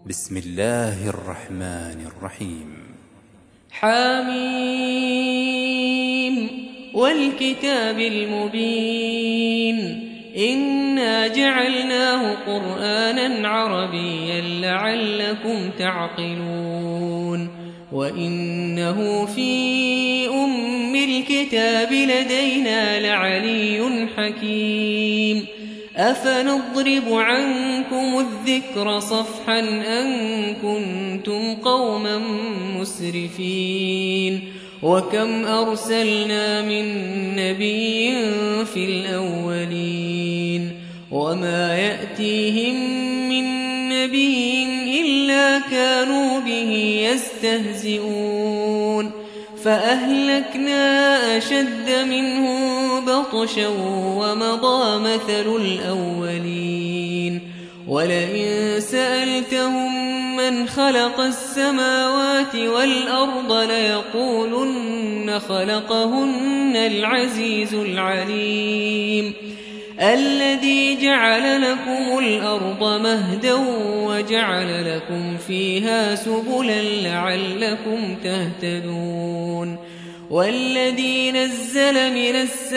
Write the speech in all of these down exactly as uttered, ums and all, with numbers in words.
بسم الله الرحمن الرحيم. حميم والكتاب المبين إنا جعلناه قرآنا عربيا لعلكم تعقلون وإنه في أم الكتاب لدينا لعلي حكيم أفنضرب عنكم الذكر صفحا أن كنتم قوما مسرفين وكم أرسلنا من نبي في الأولين وما يأتيهم من نبي إلا كانوا به يستهزئون فأهلكنا أشد منهم بطشا ومضى مثل الأولين ولئن سألتهم من خلق السماوات والأرض ليقولن خلقهن العزيز العليم الذي جعل لكم الأرض مهدا وجعل لكم فيها سبلا لعلكم تهتدون والذي نزل من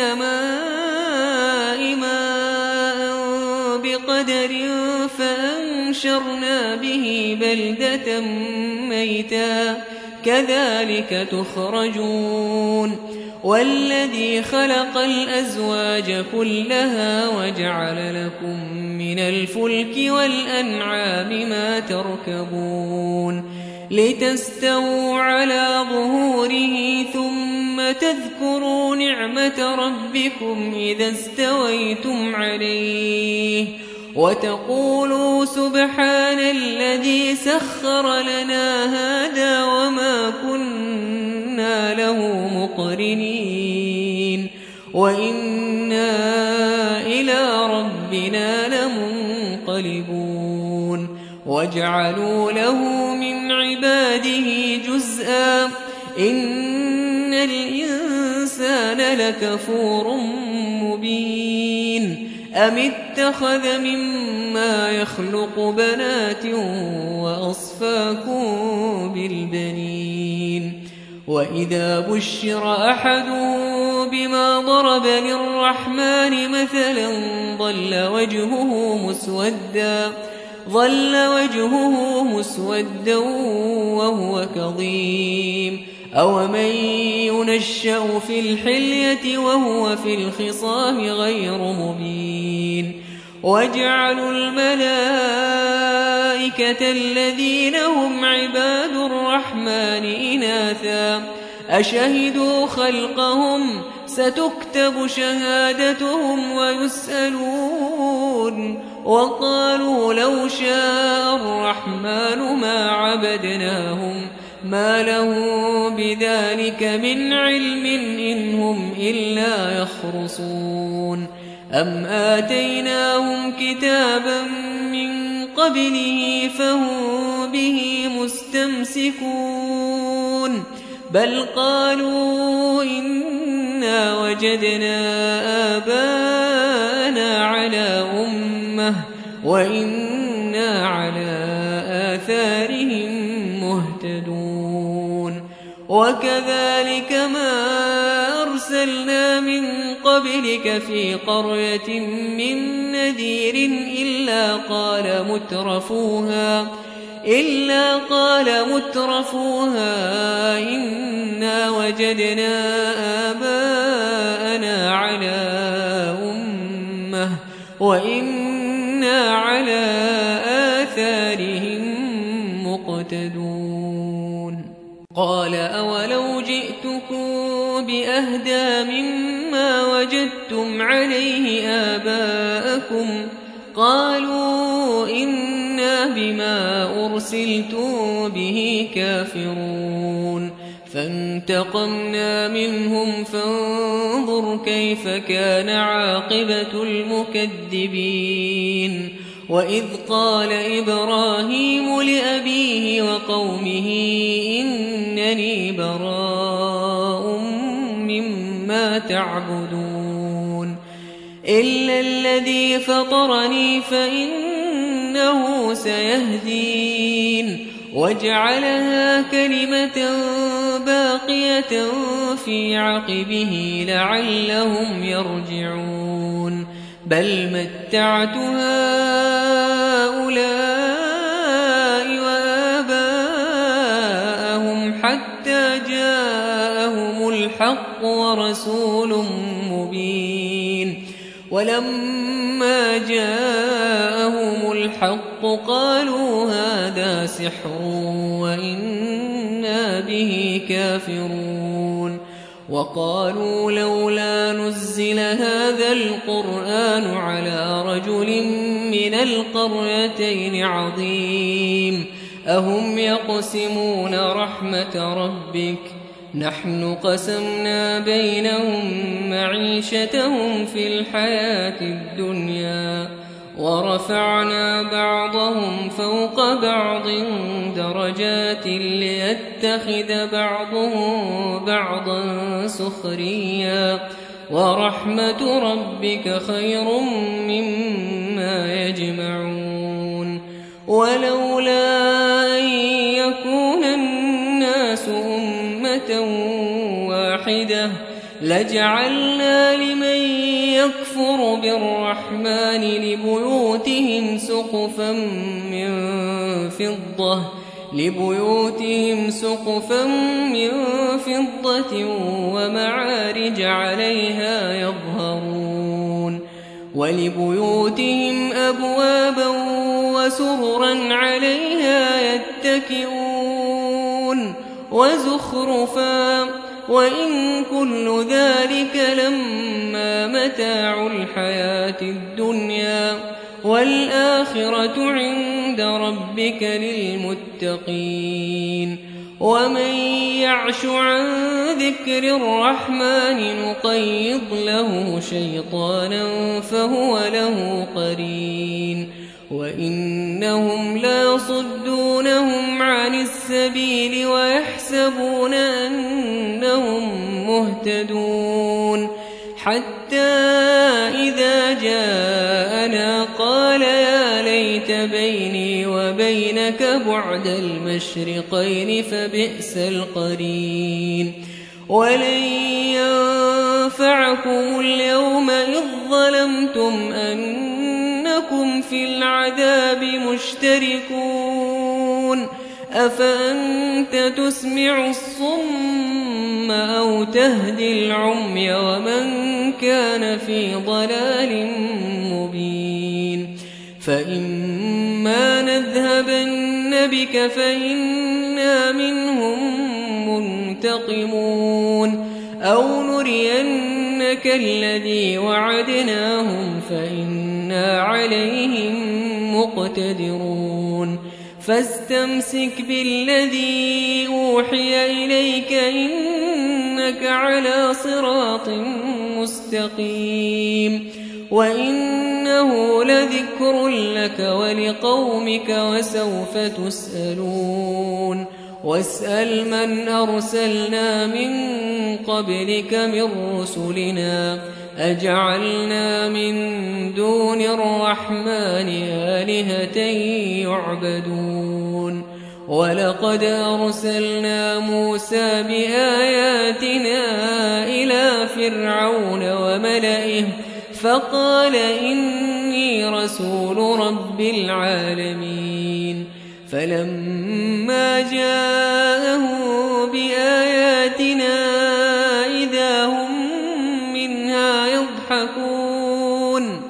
السماء ماء بقدر فأنشرنا به بلدة ميتا كذلك تخرجون والذي خلق الأزواج كلها وجعل لكم من الفلك والأنعام ما تركبون لتستووا على ظهوره ثم تذكروا نعمة ربكم إذا استويتم عليه وتقولوا سبحان الذي سخر لنا هذا وما كنا له مقرنين وإنا إلى ربنا لمنقلبون وجعلوا له من عباده جزءا إن الإنسان لكفور مبين أم اتخذ مما يخلق بنات وأصفاكم بالبنين وإذا بشر أحد بما ضرب للرحمن مثلا ظل وجهه مسودا ظل وجهه مسودا وهو كظيم أومن ينشأ في الحلية وهو في الخصام غير مبين وجعلوا الملائكة الذين هم عباد الرحمن إناثا أشهدوا خلقهم ستكتب شهادتهم ويسألون وقالوا لو شاء الرحمن ما عبدناهم ما له بذلك من علم إن هم إلا يخرصون أم آتيناهم كتابا من قبله فهم به مستمسكون بل قالوا إنا وجدنا آباءنا على أمة وإنا على آثارهم مهتدون وكذلك ما أرسلنا من قبلك في قرية من نذير إلا قال مترفوها إلا قال مترفوها إنا وجدنا آباءنا على أمة وإنا على آثارهم مقتدون قال أولو جئتكم بأهدى مما وجدتم عليه آباءكم قالوا إنا بما أرسلتم به كافرون فانتقمنا منهم فانظر كيف كان عاقبة المكذبين وإذ قال إبراهيم لأبيه وقومه إنني براء مما تعبدون إلا الذي فطرني فإنه سيهدين وجعلها كلمة باقية في عقبه لعلهم يرجعون بل متعت هؤلاء وآباءهم حتى جاءهم الحق ورسول مبين ولما جاءهم الحق قالوا هذا سحر وإنا به كافرون وقالوا لولا نزل هذا القرآن على رجل من القريتين عظيم أهم يقسمون رحمة ربك نحن قسمنا بينهم معيشتهم في الحياة الدنيا ورفعنا بعضهم فوق بعض درجات ليتخذ بعضهم بعضا سخريا ورحمة ربك خير مما يجمعون ولولا أن يكون الناس أمة واحدة لجعلنا لمن يكفر بالرحمن لبيوتهم سقفا من فضة لبيوتهم سقفا من فضة ومعارج عليها يظهرون ولبيوتهم أبوابا وسررا عليها يتكئون وزخرفا وإن كل ذلك لما متاع الحياة الدنيا والآخرة عند ربك للمتقين ومن يعش عن ذكر الرحمن نقيض له شيطانا فهو له قرين وإنهم ليصدونهم عن السبيل ويحسبون أنهم مهتدون حتى إذا جاءنا قال يا ليت بيني وبينك بعد المشرقين فبئس القرين ولن ينفعكم اليوم إذ ظلمتم أنكم في العذاب مشتركون أفأنت تسمع الصم أو تهدي العمي ومن كان في ضلال مبين فإما نذهبن بك فإنا منهم منتقمون أو نرينك الذي وعدناهم فإنا عليهم مقتدرون فاستمسك بالذي أوحي إليك إنك على صراط مستقيم وإنه لذكر لك ولقومك وسوف تسألون واسأل من أرسلنا من قبلك من رسلنا أجعلنا من دون الرحمن آلهة يعبدون ولقد أرسلنا موسى بآياتنا إلى فرعون وملئه فقال إني رسول رب العالمين فلما جاءه بآياتنا إذا هم منها يضحكون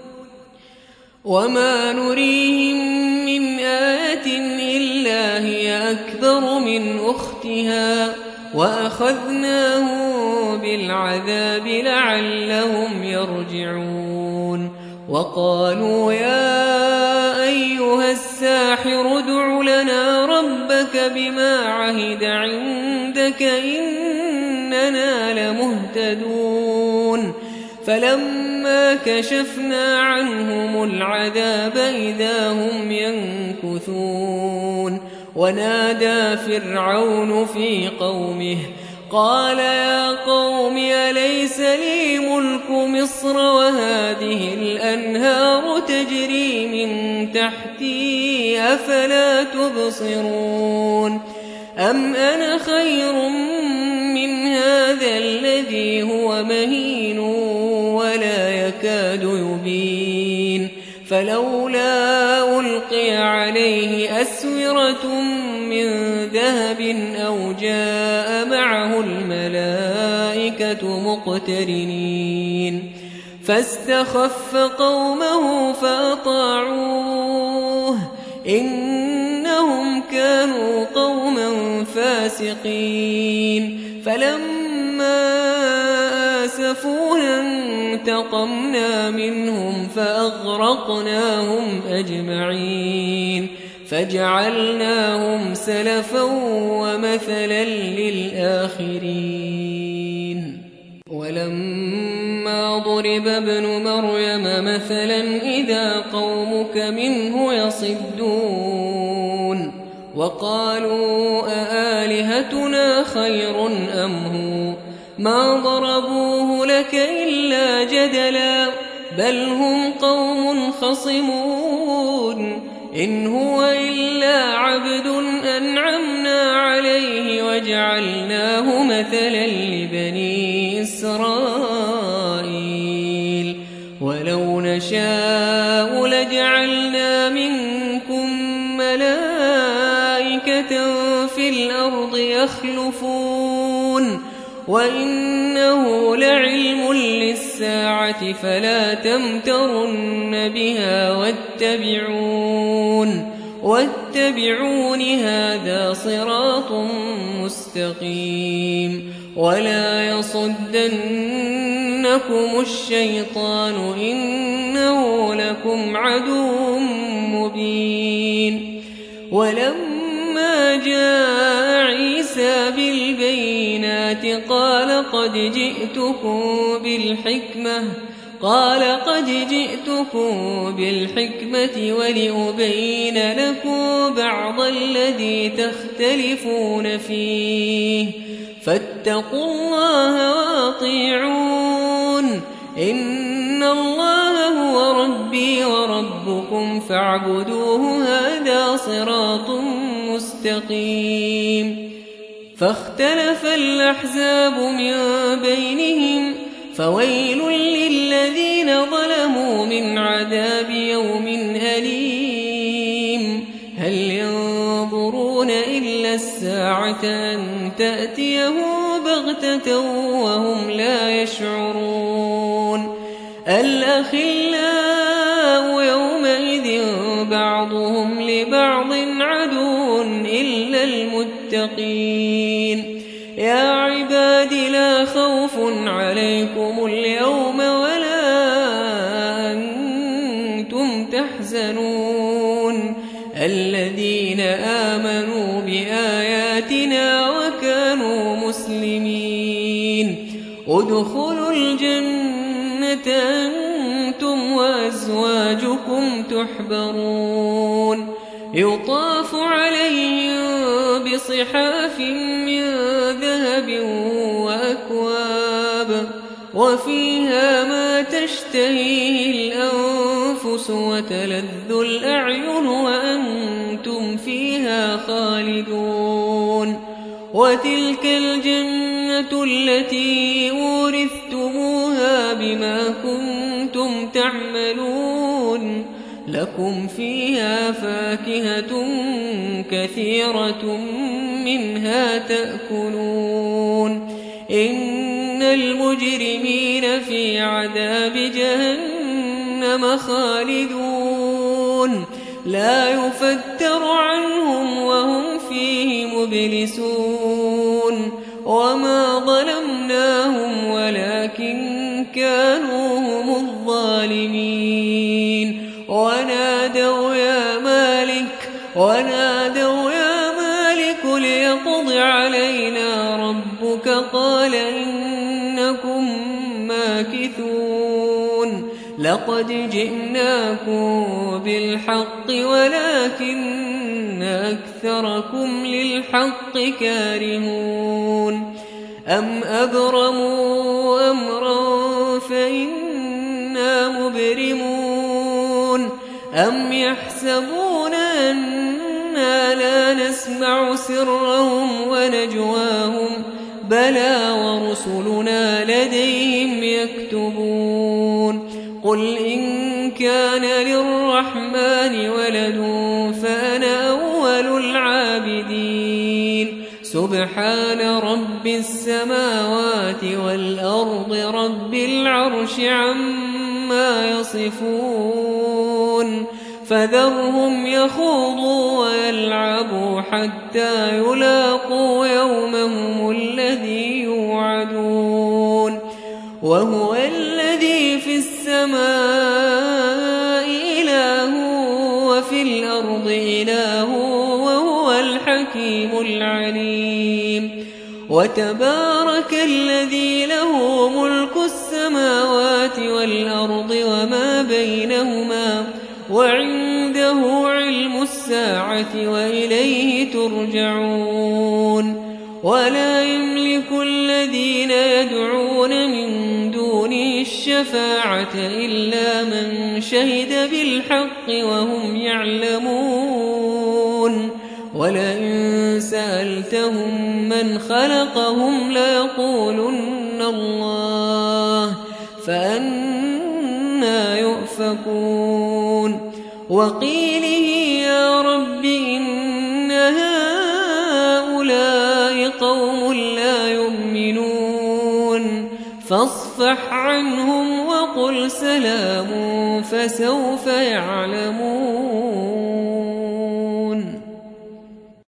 وما نريهم من آية إلا هي أكبر من أختها وأخذناه بالعذاب لعلهم يرجعون وقالوا يا أيها الساحر ادع لنا ربك بما عهد عندك إننا لمهتدون فلما كشفنا عنهم العذاب إذا هم ينكثون ونادى فرعون في قومه قال يا قوم أليس لي ملك مصر وهذه الأنهار تجري من تحتي أفلا تبصرون أم أنا خير من هذا الذي هو مهين ولا يكاد يبين فلولا ألقي عليه أسورة من ذهب أو جاء معه الملائكة مقترنين فاستخف قومه فأطاعوه إنهم كانوا قوما فاسقين فلما آسفونا انتقمنا منهم فأغرقناهم أجمعين فجعلناهم سلفا ومثلا للآخرين ولما ضرب ابن مريم مثلا إذا قومك منه يصدون وقالوا أآلهتنا خير أم هو ما ضربوه لك إلا جدلا بل هم قوم خصمون إن هو إلا عبد أنعمنا عليه وجعلناه مثلا لبني إسرائيل ولو نشاء لجعلنا منكم ملائكة في الأرض يخلفون وإنه لعلم للساعة فلا تمترن بها واتبعون واتبعون هذا صراط مستقيم ولا يصدنكم الشيطان إنه لكم عدو مبين ولما جاء عيسى بالبينات قال قد جئتكم بالحكمة قال قد جئتكم بالحكمة ولأبين لكم بعض الذي تختلفون فيه فاتقوا الله وأطيعون إن الله هو ربي وربكم فاعبدوه هذا صراط مستقيم فاختلف الأحزاب من بينهم فويل للذين ظلموا من عذاب يوم أليم هل ينظرون إلا الساعة أن تأتيهم بغتة وهم لا يشعرون الأخلاء يومئذ بعضهم لبعض عدو إلا المتقين يا عباد لا خوف عليكم اليوم ولا أنتم تحزنون الذين آمنوا بآياتنا وكانوا مسلمين ادخلوا الجنة أنتم وأزواجكم تحبرون يطاف عليهم بصحاف من ذهب وأكواب وفيها ما تشتهيه الأنفس وتلذ الأعين وأنتم فيها خالدون وتلك الجنة التي أورثتموها بما كنتم تعملون لكم فيها فاكهة كثيرة منها تأكلون إن المجرمين في عذاب جهنم خالدون لا يفتر عنهم وهم فيه مبلسون وما ظلمناهم ولكن كانوا هم الظالمين ونادوا يا مالك ونادوا يا مالك ليقض علينا ربك قال إنكم ماكثون لقد جئناكم بالحق ولكن أكثركم للحق كارهون أم أبرموا أمرا فإنا مبرمون أم يحسبون أنا لا نسمع سرهم ونجواهم بلى ورسلنا لديهم يكتبون قل إن كان للرحمن ولد فأنا أول العابدين سبحان رب السماوات والأرض رب العرش عما يصفون فذرهم يخوضوا ويلعبوا حتى يلاقوا يومهم الذي يوعدون وهو الذي في السماء إله وفي الأرض إله وهو الحكيم العليم وتبارك الذي له ملك السماوات والأرض وما بينهما وعنده علم الساعة وإليه ترجعون ولا يملك الذين يدعون من دونه الشفاعة إلا من شهد بالحق وهم يعلمون ولئن سألتهم من خلقهم ليقولن الله فأنى يؤفكون وقيله يا رب إن هؤلاء قوم لا يؤمنون فاصفح عنهم وقل سلام فسوف يعلمون.